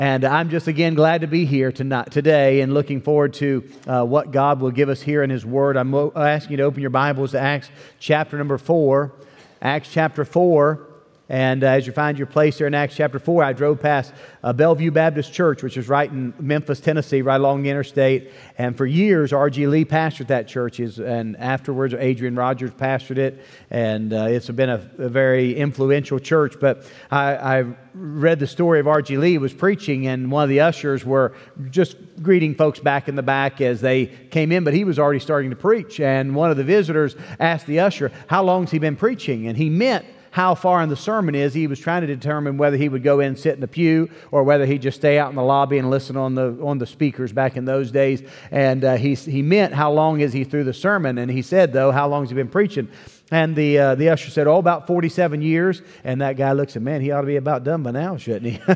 And I'm just again glad to be here today and looking forward to what God will give us here in His Word. I'm asking you to open your Bibles to Acts chapter number 4. Acts chapter 4. And as you find your place there in Acts chapter 4, I drove past Bellevue Baptist Church, which is right in Memphis, Tennessee, right along the interstate. And for years, R.G. Lee pastored that church, and afterwards, Adrian Rogers pastored it. And it's been a very influential church. But I read the story of R.G. Lee was preaching, and one of the ushers were just greeting folks back in the back as they came in, but he was already starting to preach. And one of the visitors asked the usher, "How long's he been preaching?" And he meant how far in the sermon is. He was trying to determine whether he would go in and sit in the pew or whether he'd just stay out in the lobby and listen on the speakers back in those days. And he meant how long is he through the sermon. And he said, though, how long has he been preaching? And the usher said, about 47 years. And that guy looks at, man, he ought to be about done by now, shouldn't he?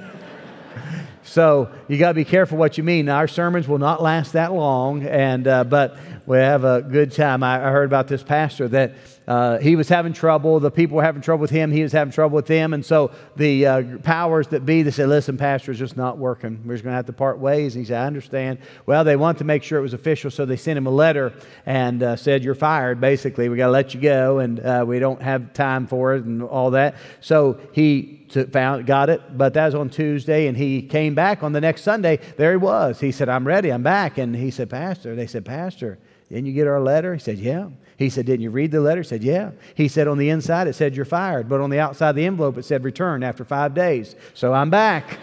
So you got to be careful what you mean. Our sermons will not last that long, but we have a good time. I heard about this pastor that he was having trouble. The people were having trouble with him. He was having trouble with them. And so the powers that be, they said, listen, pastor, it's just not working. We're just going to have to part ways. And he said, I understand. Well, they want to make sure it was official, so they sent him a letter and said, you're fired, basically. We got to let you go, and we don't have time for it and all that. So he got it, but that was on Tuesday, and he came back on the next Sunday. There he was. He said, I'm ready. I'm back. And he said, Pastor. They said, Pastor, didn't you get our letter? He said, yeah. He said, didn't you read the letter? He said, yeah. He said, on the inside, it said you're fired, but on the outside of the envelope, it said return after 5 days. So I'm back.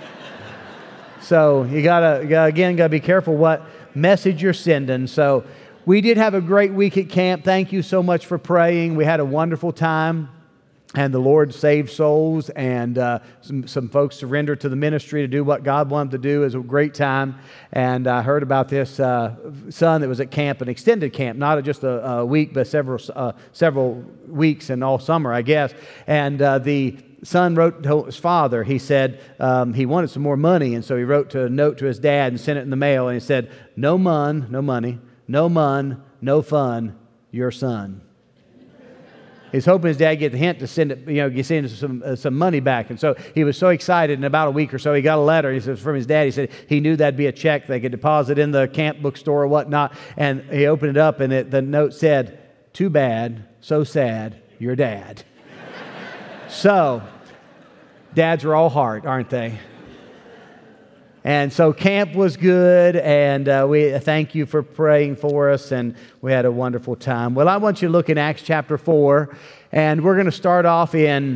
So you gotta be careful what message you're sending. So we did have a great week at camp. Thank you so much for praying. We had a wonderful time. And the Lord saved souls, and some folks surrendered to the ministry to do what God wanted to do. It was a great time. And I heard about this son that was at camp, an extended camp, not just a week, but several weeks and all summer, I guess. And the son wrote to his father. He said he wanted some more money, and so he wrote a note to his dad and sent it in the mail. And he said, no money, no fun, your son. He's hoping his dad get the hint to send some money back. And so he was so excited. In about a week or so, he got a letter. He says from his dad. He said he knew that'd be a check they could deposit in the camp bookstore or whatnot. And he opened it up, and the note said, too bad, so sad, your dad. So, dads are all hard, aren't they? And so camp was good, and we thank you for praying for us, and we had a wonderful time. Well, I want you to look in Acts chapter 4, and we're going to start off in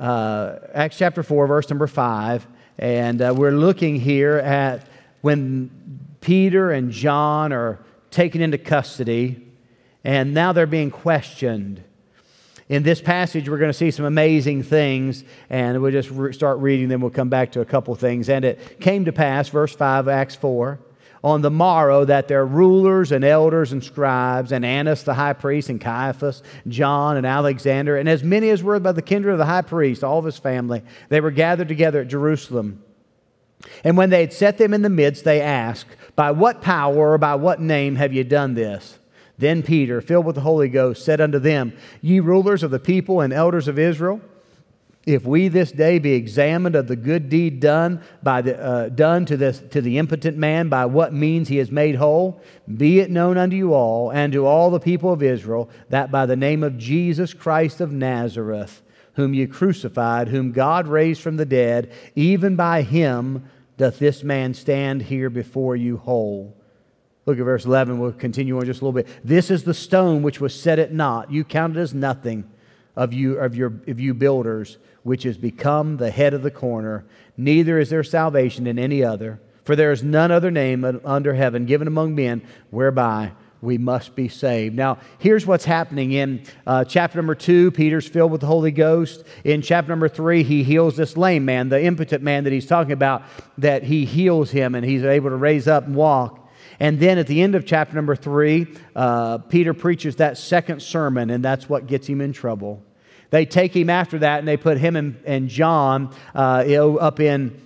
Acts chapter 4, verse number 5, and we're looking here at when Peter and John are taken into custody, and now they're being questioned. In this passage, we're going to see some amazing things, and we'll just start reading, then we'll come back to a couple things. And it came to pass, verse 5, Acts 4, on the morrow that their rulers and elders and scribes, and Annas the high priest, and Caiaphas, John and Alexander, and as many as were by the kindred of the high priest, all of his family, they were gathered together at Jerusalem. And when they had set them in the midst, they asked, by what power or by what name have you done this? Then Peter, filled with the Holy Ghost, said unto them, ye rulers of the people and elders of Israel, if we this day be examined of the good deed done to the impotent man, by what means he is made whole, be it known unto you all and to all the people of Israel, that by the name of Jesus Christ of Nazareth, whom ye crucified, whom God raised from the dead, even by him doth this man stand here before you whole. Look at verse 11. We'll continue on just a little bit. This is the stone which was set at naught. You counted as nothing of you builders, which has become the head of the corner. Neither is there salvation in any other. For there is none other name under heaven given among men whereby we must be saved. Now, here's what's happening in chapter number 2. Peter's filled with the Holy Ghost. In chapter number 3, he heals this lame man, the impotent man that he's talking about, that he heals him and he's able to raise up and walk. And then at the end of chapter number 3, Peter preaches that second sermon, and that's what gets him in trouble. They take him after that, and they put him and John up in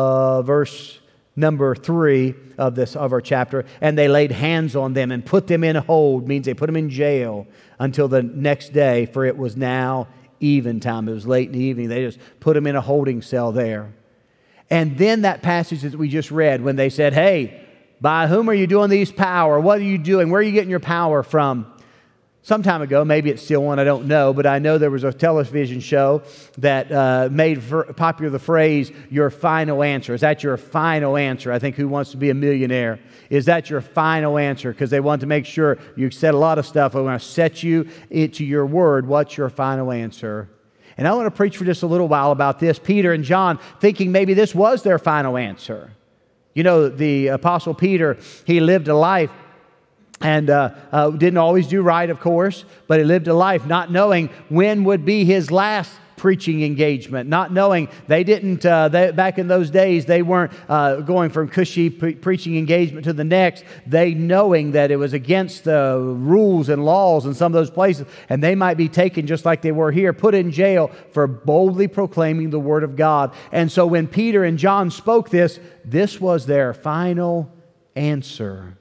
verse number 3 of our chapter, and they laid hands on them and put them in a hold, means they put them in jail until the next day, for it was now eventime. It was late in the evening. They just put them in a holding cell there. And then that passage that we just read when they said, hey, by whom are you doing these power? What are you doing? Where are you getting your power from? Some time ago, maybe it's still one, I don't know, but I know there was a television show that made popular the phrase, your final answer. Is that your final answer? I think Who Wants to Be a Millionaire? Is that your final answer? Because they want to make sure you said a lot of stuff. I want to set you into your word. What's your final answer? And I want to preach for just a little while about this. Peter and John thinking maybe this was their final answer. You know, the Apostle Peter, he lived a life and didn't always do right, of course, but he lived a life not knowing when would be his last preaching engagement, not knowing they didn't, back in those days, they weren't going from cushy preaching engagement to the next, they knowing that it was against the rules and laws in some of those places, and they might be taken just like they were here, put in jail for boldly proclaiming the Word of God. And so when Peter and John spoke this was their final answer.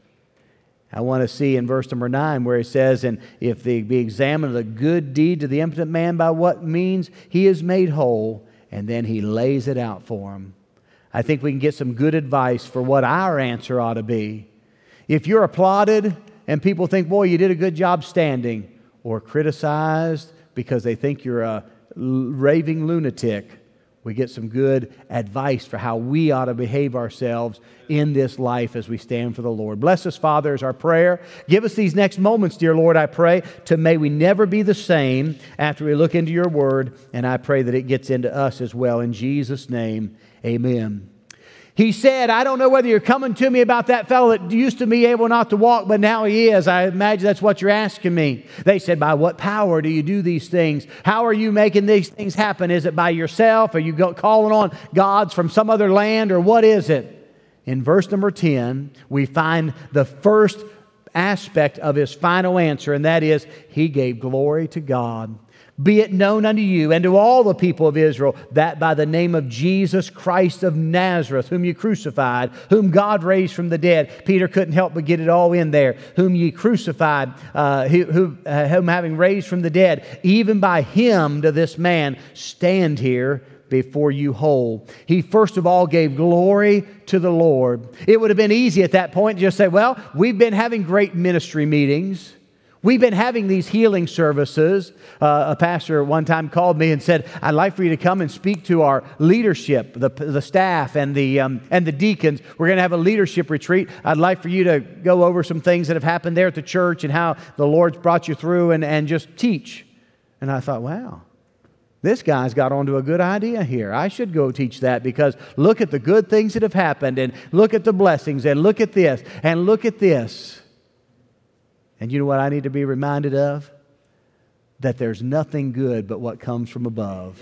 I want to see in verse number 9 where he says, and if they be examined the good deed to the impotent man by what means he is made whole, and then he lays it out for him. I think we can get some good advice for what our answer ought to be. If you're applauded and people think, boy, you did a good job standing, or criticized because they think you're a raving lunatic, we get some good advice for how we ought to behave ourselves in this life as we stand for the Lord. Bless us, Father, is our prayer. Give us these next moments, dear Lord, I pray, to may we never be the same after we look into your word, and I pray that it gets into us as well. In Jesus' name, amen. He said, I don't know whether you're coming to me about that fellow that used to be able not to walk, but now he is. I imagine that's what you're asking me. They said, by what power do you do these things? How are you making these things happen? Is it by yourself? Are you calling on gods from some other land, or what is it? In verse number 10, we find the first aspect of his final answer, and that is, he gave glory to God. Be it known unto you and to all the people of Israel that by the name of Jesus Christ of Nazareth, whom you crucified, whom God raised from the dead. Peter couldn't help but get it all in there. Whom ye crucified, whom having raised from the dead, even by him to this man stand here before you whole. He first of all gave glory to the Lord. It would have been easy at that point to just say, well, we've been having great ministry meetings. We've been having these healing services. A pastor one time called me and said, I'd like for you to come and speak to our leadership, the staff and the deacons. We're going to have a leadership retreat. I'd like for you to go over some things that have happened there at the church and how the Lord's brought you through and just teach. And I thought, wow, this guy's got onto a good idea here. I should go teach that, because look at the good things that have happened, and look at the blessings, and look at this, and look at this. And you know what I need to be reminded of? That there's nothing good but what comes from above.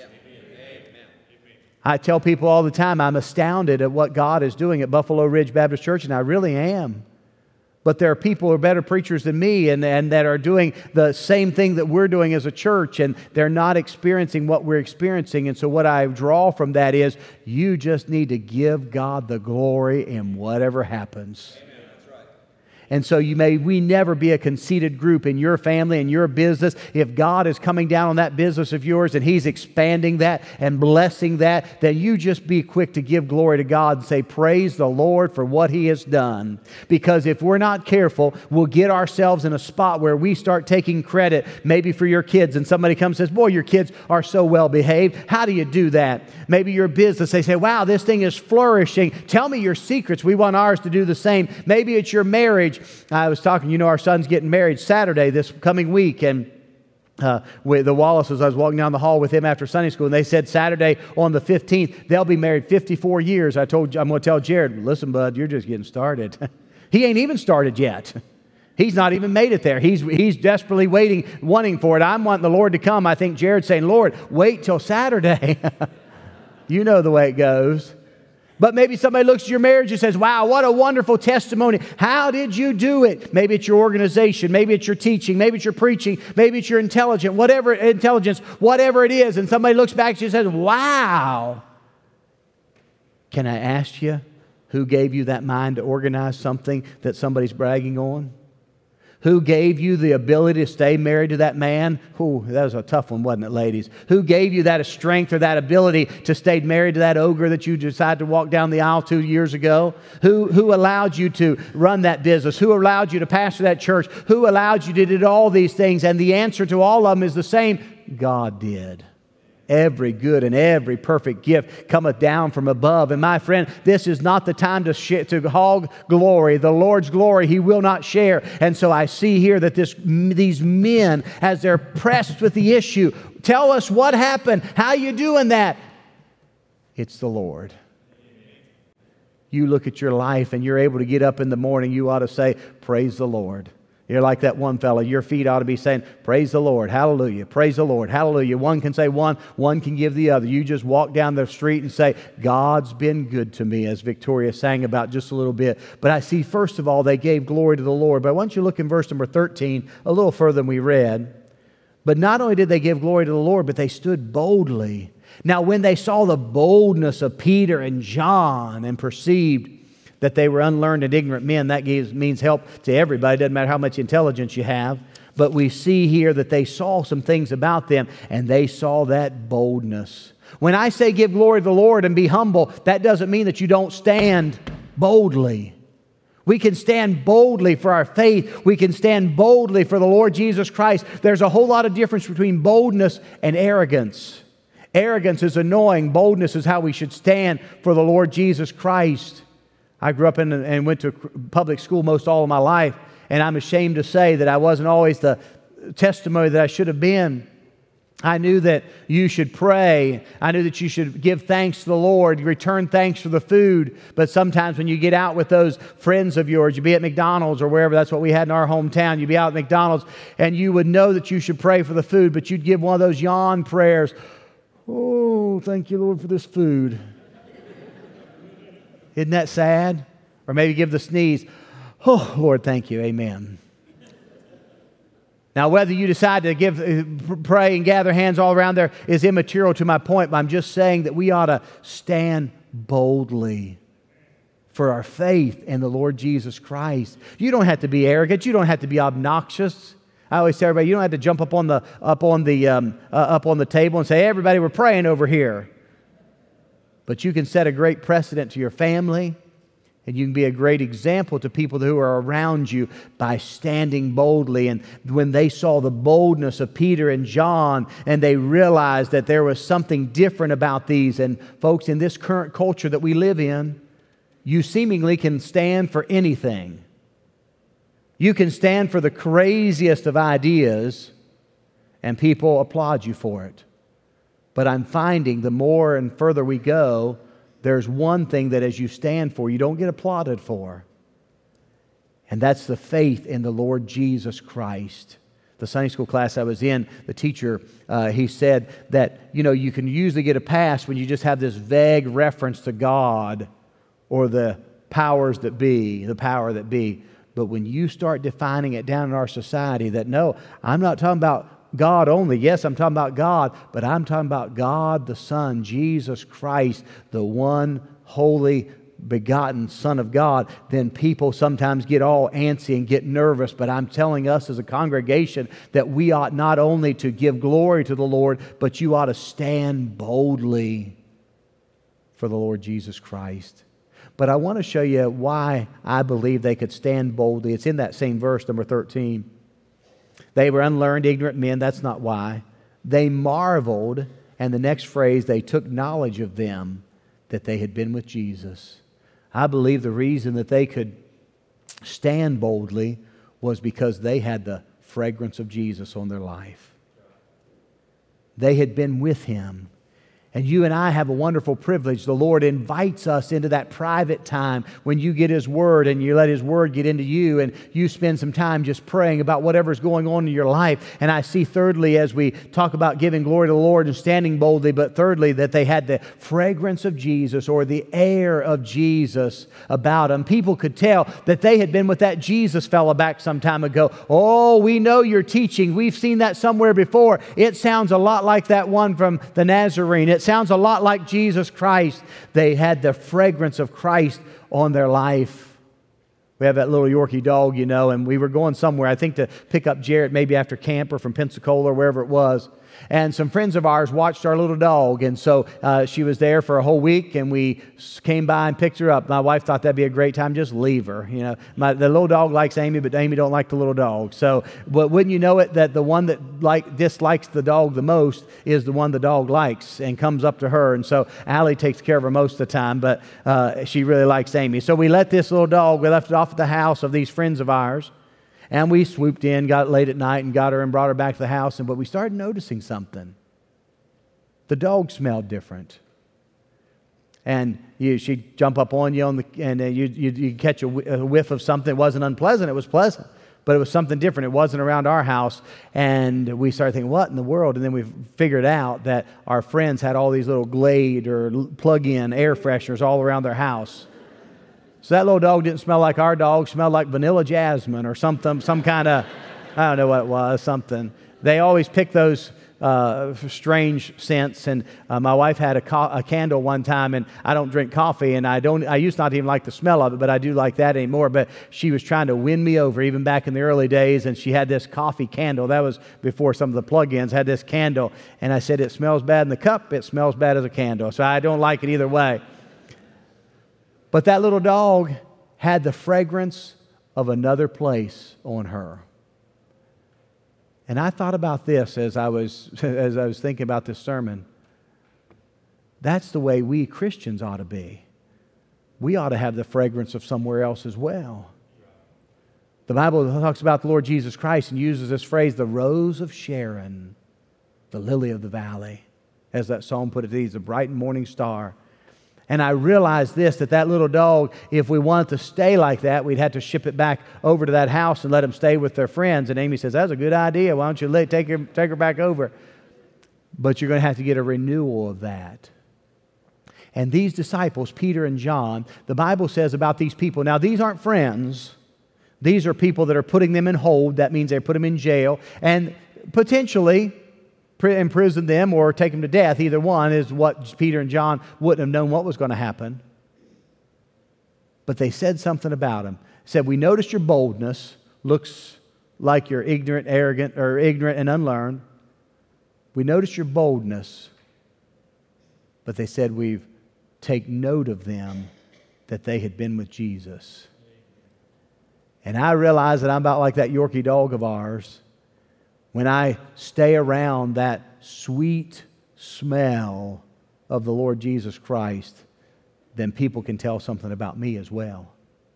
I tell people all the time, I'm astounded at what God is doing at Buffalo Ridge Baptist Church, and I really am. But there are people who are better preachers than me and that are doing the same thing that we're doing as a church, and they're not experiencing what we're experiencing. And so what I draw from that is, you just need to give God the glory in whatever happens. And so we never be a conceited group in your family and your business. If God is coming down on that business of yours and He's expanding that and blessing that, then you just be quick to give glory to God and say, praise the Lord for what He has done. Because if we're not careful, we'll get ourselves in a spot where we start taking credit maybe for your kids, and somebody comes and says, boy, your kids are so well behaved. How do you do that? Maybe your business, they say, wow, this thing is flourishing. Tell me your secrets. We want ours to do the same. Maybe it's your marriage. I was talking, our son's getting married Saturday this coming week, and with the Wallaces, I was walking down the hall with him after Sunday school, and they said Saturday on the 15th, they'll be married 54 years. I'm going to tell Jared, listen, bud, you're just getting started. He ain't even started yet. He's not even made it there. He's desperately waiting, wanting for it. I'm wanting the Lord to come. I think Jared's saying, Lord, wait till Saturday. You know the way it goes. But maybe somebody looks at your marriage and says, wow, what a wonderful testimony. How did you do it? Maybe it's your organization. Maybe it's your teaching. Maybe it's your preaching. Maybe it's your intelligence, whatever it is. And somebody looks back at you and says, wow. Can I ask you, who gave you that mind to organize something that somebody's bragging on? Who gave you the ability to stay married to that man? Ooh, that was a tough one, wasn't it, ladies? Who gave you that strength or that ability to stay married to that ogre that you decided to walk down the aisle 2 years ago? Who allowed you to run that business? Who allowed you to pastor that church? Who allowed you to do all these things? And the answer to all of them is the same. God did. Every good and every perfect gift cometh down from above. And my friend, this is not the time to hog glory. The Lord's glory He will not share. And so I see here that these men, as they're pressed with the issue, tell us what happened. How you doing that? It's the Lord. You look at your life and you're able to get up in the morning, you ought to say, praise the Lord. You're like that one fellow. Your feet ought to be saying, praise the Lord, hallelujah, praise the Lord, hallelujah. One can say one can give the other. You just walk down the street and say, God's been good to me, as Victoria sang about just a little bit. But I see, first of all, they gave glory to the Lord. But why don't you look in verse number 13, a little further than we read. But not only did they give glory to the Lord, but they stood boldly. Now, when they saw the boldness of Peter and John and perceived that they were unlearned and ignorant men, that means help to everybody. It doesn't matter how much intelligence you have. But we see here that they saw some things about them, and they saw that boldness. When I say give glory to the Lord and be humble, that doesn't mean that you don't stand boldly. We can stand boldly for our faith. We can stand boldly for the Lord Jesus Christ. There's a whole lot of difference between boldness and arrogance. Arrogance is annoying. Boldness is how we should stand for the Lord Jesus Christ. I grew up and went to public school most all of my life, and I'm ashamed to say that I wasn't always the testimony that I should have been. I knew that you should pray. I knew that you should give thanks to the Lord, return thanks for the food. But sometimes when you get out with those friends of yours, you'd be at McDonald's or wherever, that's what we had in our hometown. You'd be out at McDonald's, and you would know that you should pray for the food, but you'd give one of those yawn prayers. Oh, thank you, Lord, for this food. Isn't that sad? Or maybe give the sneeze. Oh, Lord, thank you. Amen. Now, whether you decide to pray and gather hands all around there is immaterial to my point, but I'm just saying that we ought to stand boldly for our faith in the Lord Jesus Christ. You don't have to be arrogant. You don't have to be obnoxious. I always tell everybody, you don't have to jump up on the table and say, hey, everybody, we're praying over here. But you can set a great precedent to your family, and you can be a great example to people who are around you by standing boldly. And when they saw the boldness of Peter and John, and they realized that there was something different about these, and folks, in this current culture that we live in, you seemingly can stand for anything. You can stand for the craziest of ideas, and people applaud you for it. But I'm finding the more and further we go, there's one thing that as you stand for, you don't get applauded for. And that's the faith in the Lord Jesus Christ. The Sunday school class I was in, the teacher, he said that, you can usually get a pass when you just have this vague reference to God or the powers that be, the power that be. But when you start defining it down in our society that, no, I'm not talking about God only. Yes, I'm talking about God, but I'm talking about God the Son, Jesus Christ, the one holy begotten Son of God, then people sometimes get all antsy and get nervous. But I'm telling us as a congregation that we ought not only to give glory to the Lord, but you ought to stand boldly for the Lord Jesus Christ. But I want to show you why I believe they could stand boldly. It's in that same verse, number 13. They were unlearned, ignorant men. That's not why. They marveled, and the next phrase, they took knowledge of them that they had been with Jesus. I believe the reason that they could stand boldly was because they had the fragrance of Jesus on their life. They had been with Him. And you and I have a wonderful privilege. The Lord invites us into that private time when you get His Word and you let His Word get into you and you spend some time just praying about whatever's going on in your life. And I see thirdly, as we talk about giving glory to the Lord and standing boldly, but thirdly, that they had the fragrance of Jesus or the air of Jesus about them. People could tell that they had been with that Jesus fella back some time ago. Oh, we know your teaching. We've seen that somewhere before. It sounds a lot like that one from the Nazarene. It sounds a lot like Jesus Christ. They had the fragrance of Christ on their life. We have that little Yorkie dog, you know, and we were going somewhere, I think to pick up Jarrett maybe after camp or from Pensacola or wherever it was. And some friends of ours watched our little dog, and so she was there for a whole week, and we came by and picked her up. My wife thought that'd be a great time, just leave her. You know, the little dog likes Amy, but Amy don't like the little dog. So, but wouldn't you know it, that the one that dislikes the dog the most is the one the dog likes and comes up to her. And so Allie takes care of her most of the time, but she really likes Amy. So we let this little dog, we left it off at the house of these friends of ours. And we swooped in, got late at night, and got her and brought her back to the house. But we started noticing something. The dog smelled different. And she'd jump up on you, and you'd catch a whiff of something. It wasn't unpleasant, it was pleasant. But it was something different. It wasn't around our house. And we started thinking, what in the world? And then we figured out that our friends had all these little Glade or plug-in air fresheners all around their house. So that little dog didn't smell like our dog, smelled like vanilla jasmine or something, some kind of, I don't know what it was, something. They always pick those strange scents, and my wife had a candle one time, and I don't drink coffee, and I used not to even like the smell of it, but I do like that anymore. But she was trying to win me over even back in the early days, and she had this coffee candle. That was before some of the plug-ins had this candle, and I said, it smells bad in the cup, it smells bad as a candle, so I don't like it either way. But that little dog had the fragrance of another place on her. And I thought about this as I was thinking about this sermon. That's the way we Christians ought to be. We ought to have the fragrance of somewhere else as well. The Bible talks about the Lord Jesus Christ and uses this phrase, the rose of Sharon, the lily of the valley. As that psalm put it, he's a bright morning star. And I realized that little dog, if we wanted to stay like that, we'd have to ship it back over to that house and let them stay with their friends. And Amy says, that's a good idea. Why don't you take her back over? But you're going to have to get a renewal of that. And these disciples, Peter and John, the Bible says about these people, now these aren't friends. These are people that are putting them in hold. That means they put them in jail. And potentially imprison them or take them to death. Either one is what Peter and John wouldn't have known what was going to happen. But they said something about him. Said, we noticed your boldness. Looks like you're ignorant, arrogant, or ignorant and unlearned. We noticed your boldness. But they said, we've taken note of them that they had been with Jesus. And I realize that I'm about like that Yorkie dog of ours. When I stay around that sweet smell of the Lord Jesus Christ, then people can tell something about me as well.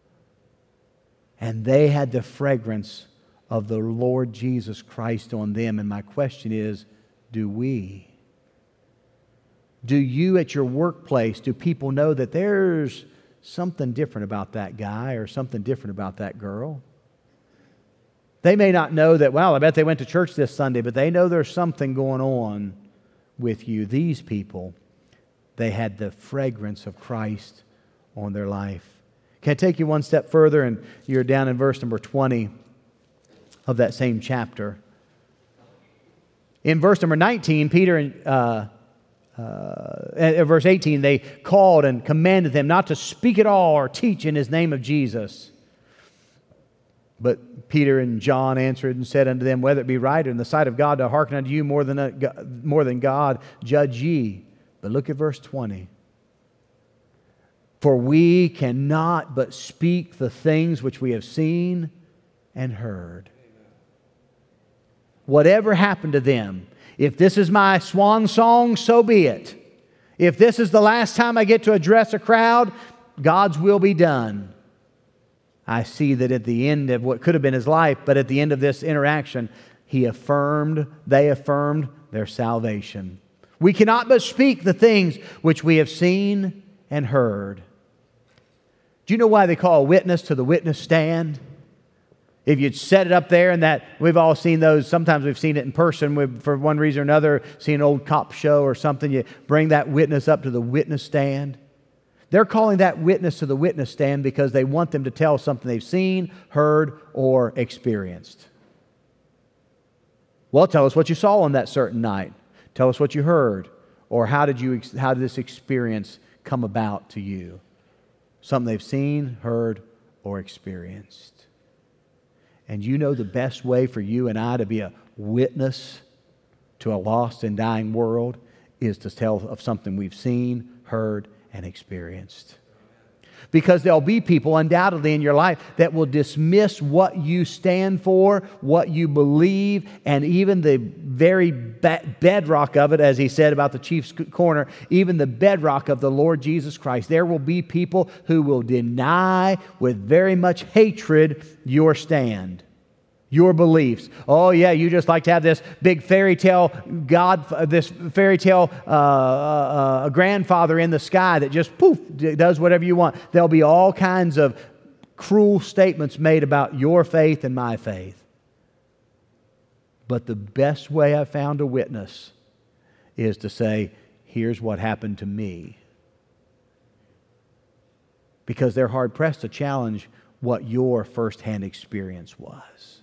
And they had the fragrance of the Lord Jesus Christ on them. And my question is, do we? Do you at your workplace, do people know that there's something different about that guy or something different about that girl? They may not know that, well, I bet they went to church this Sunday, but they know there's something going on with you. These people, they had the fragrance of Christ on their life. Can I take you one step further? And you're down in verse number 20 of that same chapter. In verse number 19, Peter and verse 18, they called and commanded them not to speak at all or teach in His name of Jesus. But Peter and John answered and said unto them, whether it be right in the sight of God to hearken unto you more than God, judge ye. But look at verse 20. For we cannot but speak the things which we have seen and heard. Whatever happened to them, if this is my swan song, so be it. If this is the last time I get to address a crowd, God's will be done. I see that at the end of what could have been his life, but at the end of this interaction, they affirmed their salvation. We cannot but speak the things which we have seen and heard. Do you know why they call a witness to the witness stand? If you'd set it up there, and that we've all seen those, sometimes we've seen it in person, we've, for one reason or another, seen an old cop show or something, you bring that witness up to the witness stand. They're calling that witness to the witness stand because they want them to tell something they've seen, heard, or experienced. Well, tell us what you saw on that certain night. Tell us what you heard. Or how did this experience come about to you? Something they've seen, heard, or experienced. And you know the best way for you and I to be a witness to a lost and dying world is to tell of something we've seen, heard, and experienced. Because there'll be people undoubtedly in your life that will dismiss what you stand for, what you believe, and even the very bedrock of it, as he said about the chief's corner, even the bedrock of the Lord Jesus Christ. There will be people who will deny with very much hatred your stand, your beliefs. Oh yeah, you just like to have this big fairy tale God, this fairy tale grandfather in the sky that just poof, does whatever you want. There'll be all kinds of cruel statements made about your faith and my faith. But the best way I've found to witness is to say, here's what happened to me. Because they're hard-pressed to challenge what your firsthand experience was.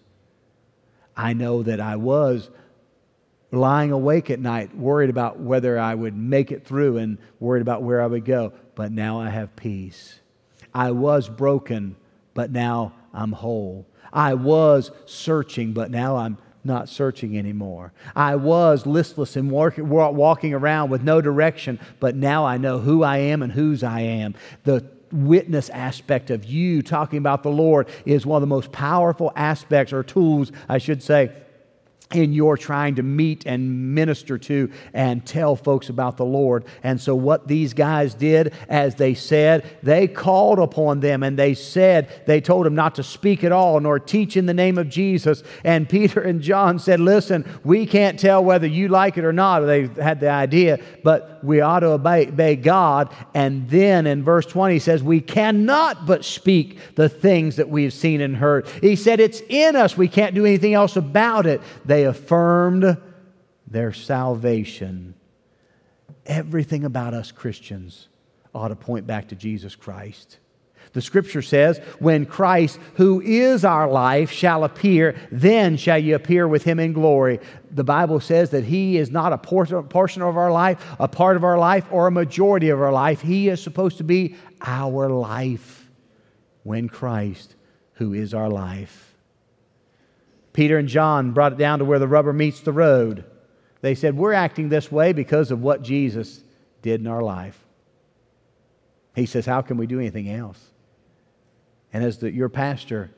I know that I was lying awake at night, worried about whether I would make it through and worried about where I would go. But now I have peace. I was broken, but now I'm whole. I was searching, but now I'm not searching anymore. I was listless and walking around with no direction, but now I know who I am and whose I am. The witness aspect of you talking about the Lord is one of the most powerful aspects, or tools, I should say, in your trying to meet and minister to and tell folks about the Lord. And so what these guys did, as they said, they called upon them and they told them not to speak at all nor teach in the name of Jesus. And Peter and John said, listen, we can't tell whether you like it or not. They had the idea, but we ought to obey God. And then in verse 20 he says, we cannot but speak the things that we've seen and heard. He said, it's in us. We can't do anything else about it. They affirmed their salvation. Everything about us Christians ought to point back to Jesus Christ. The Scripture says, when Christ, who is our life, shall appear, then shall you appear with Him in glory. The Bible says that He is not a portion of our life, a part of our life, or a majority of our life. He is supposed to be our life when Christ, who is our life. Peter and John brought it down to where the rubber meets the road. They said, we're acting this way because of what Jesus did in our life. He says, how can we do anything else? And as your pastor,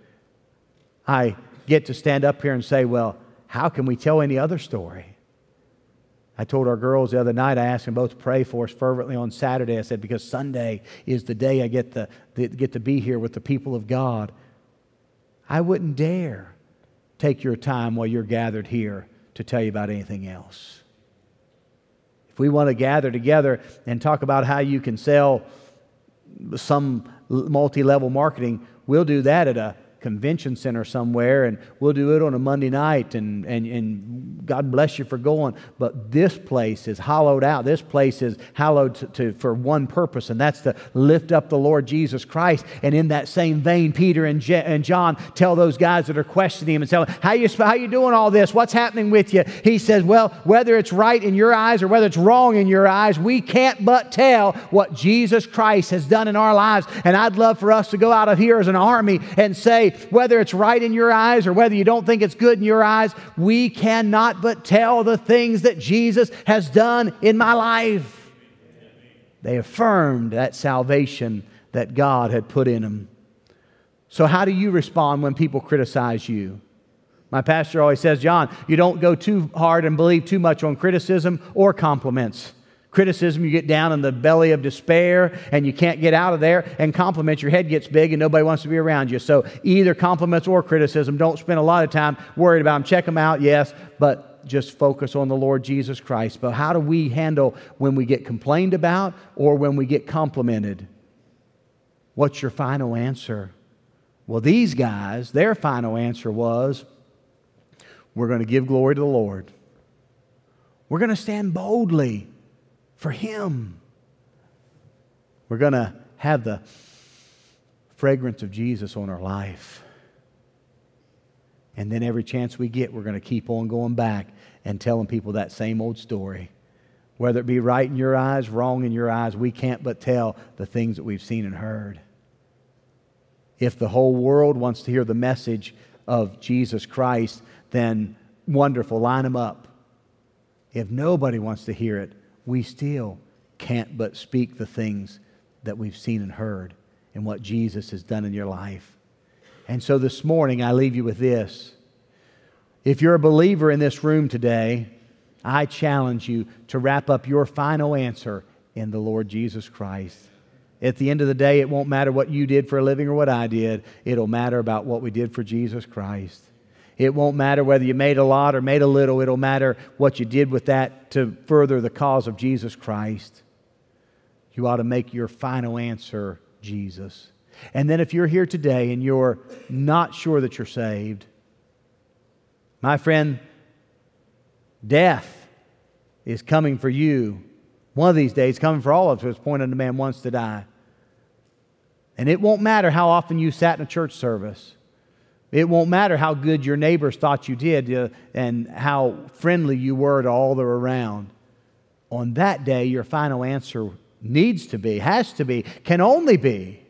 I get to stand up here and say, well, how can we tell any other story? I told our girls the other night, I asked them both to pray for us fervently on Saturday. I said, because Sunday is the day I get to be here with the people of God. I wouldn't dare take your time while you're gathered here to tell you about anything else. If we want to gather together and talk about how you can sell some multi-level marketing, we'll do that at a convention center somewhere, and we'll do it on a Monday night, and God bless you for going. But this place is hollowed out. This place is hallowed for one purpose, and that's to lift up the Lord Jesus Christ. And in that same vein, Peter and John tell those guys that are questioning him and tell them, how you doing all this? What's happening with you? He says, well, whether it's right in your eyes or whether it's wrong in your eyes, we can't but tell what Jesus Christ has done in our lives. And I'd love for us to go out of here as an army and say, whether it's right in your eyes or whether you don't think it's good in your eyes, we cannot but tell the things that Jesus has done in my life. They affirmed that salvation that God had put in them. So how do you respond when people criticize you? My pastor always says, John, you don't go too hard and believe too much on criticism or compliments. Criticism, you get down in the belly of despair and you can't get out of there. And compliments, your head gets big and nobody wants to be around you. So either compliments or criticism, don't spend a lot of time worried about them. Check them out, yes, but just focus on the Lord Jesus Christ. But how do we handle when we get complained about or when we get complimented? What's your final answer? Well, these guys, their final answer was, we're going to give glory to the Lord. We're going to stand boldly for Him. We're going to have the fragrance of Jesus on our life. And then every chance we get, we're going to keep on going back and telling people that same old story. Whether it be right in your eyes, wrong in your eyes, we can't but tell the things that we've seen and heard. If the whole world wants to hear the message of Jesus Christ, then wonderful, line them up. If nobody wants to hear it, we still can't but speak the things that we've seen and heard and what Jesus has done in your life. And so this morning, I leave you with this. If you're a believer in this room today, I challenge you to wrap up your final answer in the Lord Jesus Christ. At the end of the day, it won't matter what you did for a living or what I did. It'll matter about what we did for Jesus Christ. It won't matter whether you made a lot or made a little. It'll matter what you did with that to further the cause of Jesus Christ. You ought to make your final answer Jesus. And then if you're here today and you're not sure that you're saved, my friend, death is coming for you. One of these days, coming for all of us, it's appointed unto man once to die. And it won't matter how often you sat in a church service. It won't matter how good your neighbors thought you did and how friendly you were to all that were around. On that day, your final answer needs to be, has to be, can only be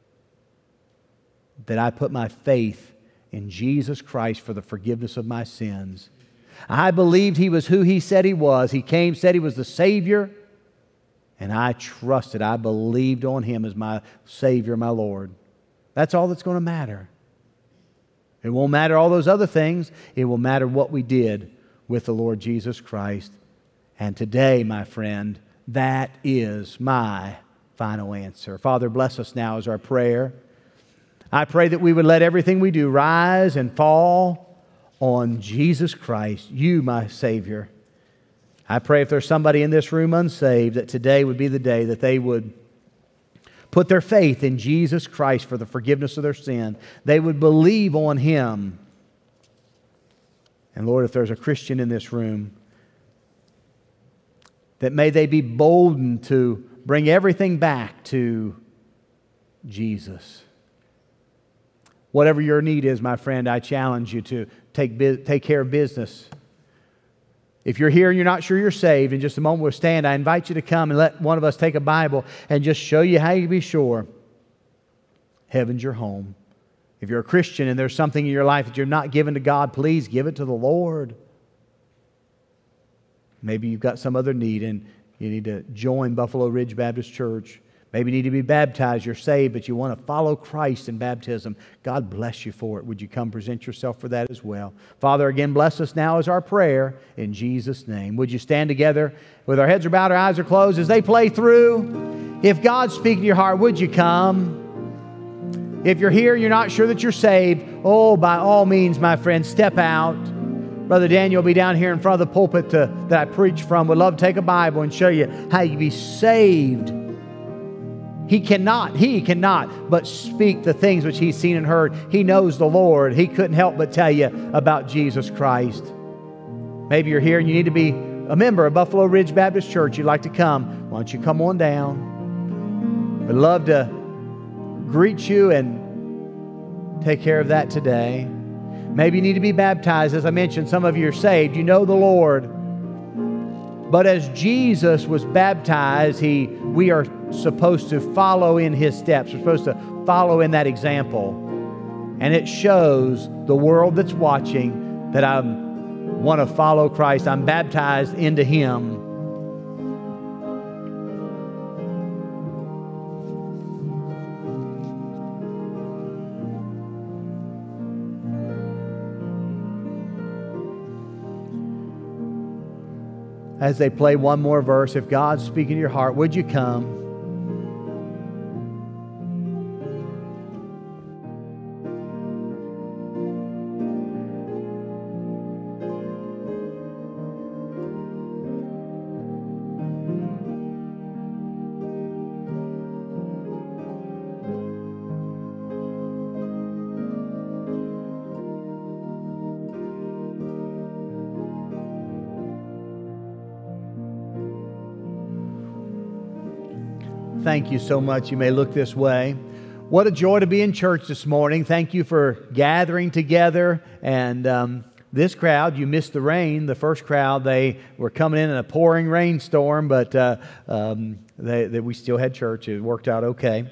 that I put my faith in Jesus Christ for the forgiveness of my sins. I believed He was who He said He was. He came, said He was the Savior, and I trusted. I believed on Him as my Savior, my Lord. That's all that's going to matter. It won't matter all those other things. It will matter what we did with the Lord Jesus Christ. And today, my friend, that is my final answer. Father, bless us now as our prayer. I pray that we would let everything we do rise and fall on Jesus Christ, You, my Savior. I pray if there's somebody in this room unsaved, that today would be the day that they would put their faith in Jesus Christ for the forgiveness of their sin. They would believe on Him. And Lord, if there's a Christian in this room, that may they be boldened to bring everything back to Jesus. Whatever your need is, my friend, I challenge you to take care of business. If you're here and you're not sure you're saved, in just a moment we'll stand. I invite you to come and let one of us take a Bible and just show you how you can be sure heaven's your home. If you're a Christian and there's something in your life that you're not giving to God, please give it to the Lord. Maybe you've got some other need and you need to join Buffalo Ridge Baptist Church. Maybe you need to be baptized. You're saved, but you want to follow Christ in baptism. God bless you for it. Would you come present yourself for that as well? Father, again, bless us now as our prayer in Jesus' name. Would you stand together with our heads are bowed, our eyes are closed as they play through? If God's speaking to your heart, would you come? If you're here and you're not sure that you're saved, by all means, my friend, step out. Brother Daniel will be down here in front of the pulpit that I preach from. Would love to take a Bible and show you how you can be saved. He cannot but speak the things which He's seen and heard. He knows the Lord. He couldn't help but tell you about Jesus Christ. Maybe you're here and you need to be a member of Buffalo Ridge Baptist Church. You'd like to come. Why don't you come on down? We'd love to greet you and take care of that today. Maybe you need to be baptized. As I mentioned, some of you are saved. You know the Lord. But as Jesus was baptized, we are supposed to follow in His steps. We're supposed to follow in that example. And it shows the world that's watching that I want to follow Christ. I'm baptized into Him. As they play one more verse, if God's speaking to your heart, would you come? Thank you so much. You may look this way. What a joy to be in church this morning. Thank you for gathering together. And this crowd, you missed the rain. The first crowd, they were coming in a pouring rainstorm, but we still had church. It worked out okay.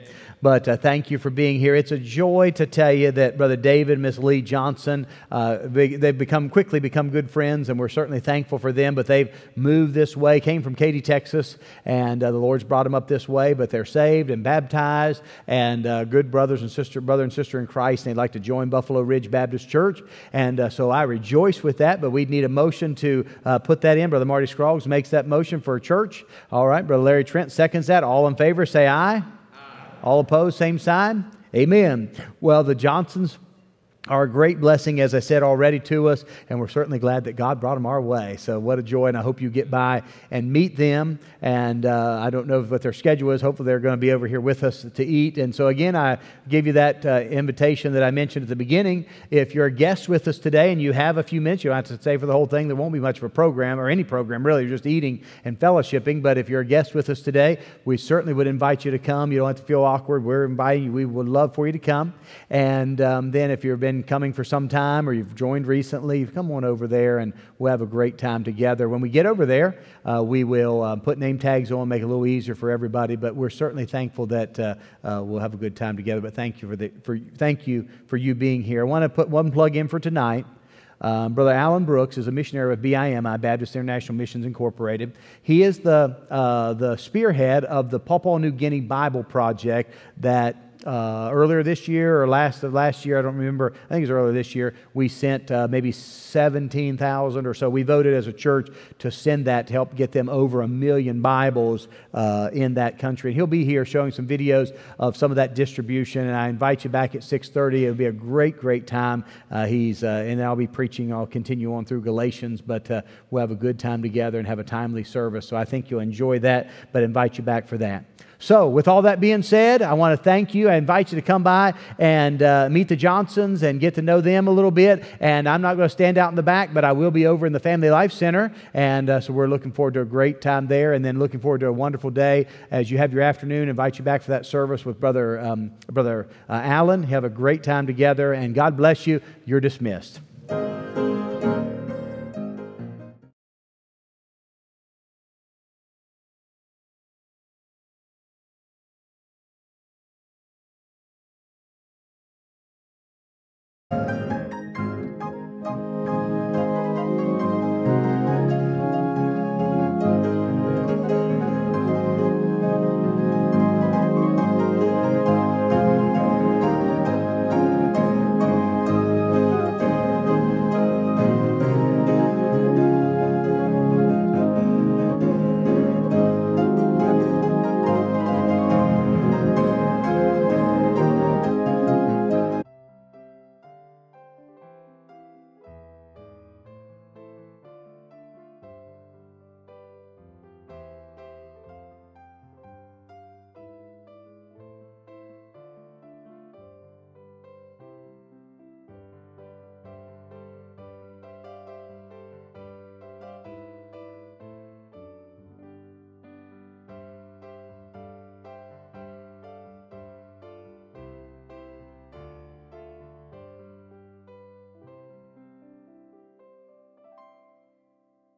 But thank you for being here. It's a joy to tell you that Brother David and Miss Lee Johnson, they've quickly become good friends, and we're certainly thankful for them. But they've moved this way, came from Katy, Texas, and the Lord's brought them up this way. But they're saved and baptized, and good brother and sister in Christ, and they'd like to join Buffalo Ridge Baptist Church. And so I rejoice with that. But we'd need a motion to put that in. Brother Marty Scroggs makes that motion for a church. All right, Brother Larry Trent seconds that. All in favor, say aye. Aye. All opposed, same sign. Amen. Well, the Johnsons are a great blessing, as I said already, to us, and we're certainly glad that God brought them our way. So what a joy, and I hope you get by and meet them. And I don't know what their schedule is. Hopefully they're going to be over here with us to eat. And so again, I give you that invitation that I mentioned at the beginning. If you're a guest with us today and you have a few minutes, you don't have to stay for the whole thing. There won't be much of a program, or any program really. You're just eating and fellowshipping. But if you're a guest with us today, we certainly would invite you to come. You don't have to feel awkward. We're inviting you. We would love for you to come. And then if you've been coming for some time, or you've joined recently, come on over there and we'll have a great time together. When we get over there, we will put name tags on, make it a little easier for everybody. But we're certainly thankful that we'll have a good time together. But thank you for you being here. I want to put one plug in for tonight. Brother Alan Brooks is a missionary with BIMI, Baptist International Missions Incorporated. He is the spearhead of the Papua New Guinea Bible Project that earlier this year or last year, I don't remember, I think it was earlier this year, we sent maybe 17,000 or so. We voted as a church to send that to help get them over 1 million Bibles in that country. And he'll be here showing some videos of some of that distribution, and I invite you back at 6:30. It'll be a great time. And I'll be preaching. I'll continue on through Galatians, but we'll have a good time together and have a timely service. So I think you'll enjoy that, but invite you back for that. So, with all that being said, I want to thank you. I invite you to come by and meet the Johnsons and get to know them a little bit. And I'm not going to stand out in the back, but I will be over in the Family Life Center. And so we're looking forward to a great time there, and then looking forward to a wonderful day as you have your afternoon. Invite you back for that service with Brother Allen. Have a great time together, and God bless you. You're dismissed.